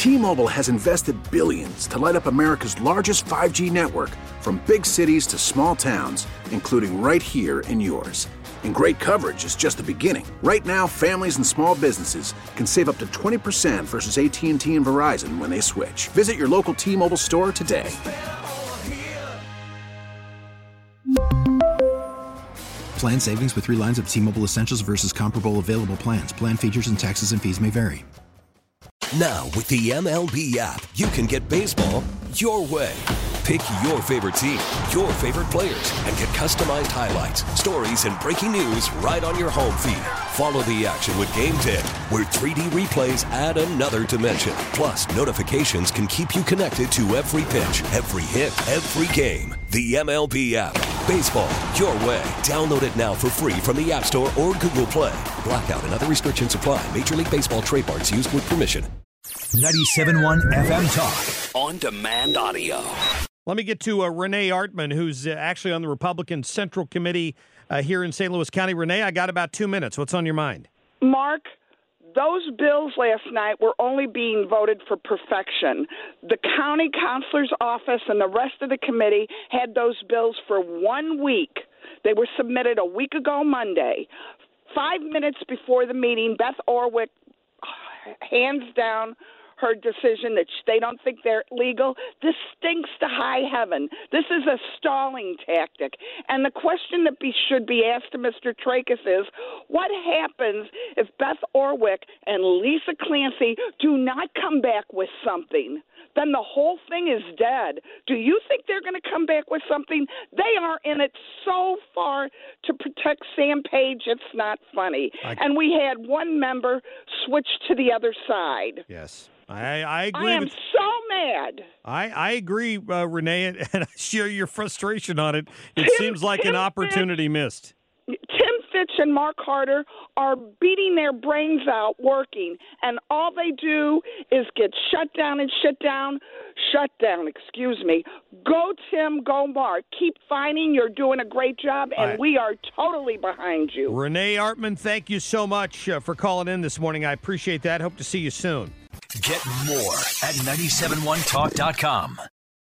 T-Mobile has invested billions to light up America's largest 5G network, from big cities to small towns, including right here in yours. And great coverage is just the beginning. Right now, families and small businesses can save up to 20% versus AT&T and Verizon when they switch. Visit your local T-Mobile store today. Plan savings with 3 lines of T-Mobile Essentials versus comparable available plans. Plan features and taxes and fees may vary. Now, with the MLB app, you can get baseball your way. Pick your favorite team, your favorite players, and get customized highlights, stories, and breaking news right on your home feed. Follow the action with Game Day, where 3D replays add another dimension. Plus, notifications can keep you connected to every pitch, every hit, every game. The MLB app. Baseball your way. Download it now for free from the App Store or Google Play. Blackout and other restrictions apply. Major League Baseball trademarks used with permission. 97.1 FM Talk. On demand audio. Let me get to Renee Artman, who's actually on the Republican Central Committee here in St. Louis County. Renee, I got about 2 minutes. What's on your mind? Mark, those bills last night were only being voted for perfection. The county counselor's office and the rest of the committee had those bills for 1 week. They were submitted a week ago Monday. 5 minutes before the meeting, Beth Orwick hands down her decision that they don't think they're legal. This stinks to high heaven. This is a stalling tactic. And the question that should be asked to Mr. Tracus is, what happens if Beth Orwick and Lisa Clancy do not come back with something? Then the whole thing is dead. Do you think they're going to come back with something? They are in it so far to protect Sam Page, it's not funny. And we had one member switch to the other side. Yes. I agree. I am so mad. I agree, Renee, and I share your frustration on it. It seems like an opportunity missed. Tim Fitch and Mark Harder are beating their brains out working, and all they do is get shut down. Go, Tim, go, Mark. Keep fighting. You're doing a great job, and we are totally behind you. Renee Artman, thank you so much for calling in this morning. I appreciate that. Hope to see you soon. Get more at 971talk.com.